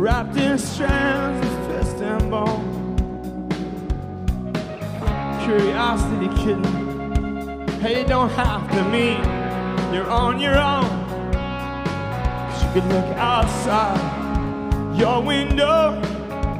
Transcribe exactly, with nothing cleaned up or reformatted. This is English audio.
wrapped in strands of flesh and bone. Curiosity kitten, hey, you don't have to meet, you're on your own. 'Cause you could look outside your window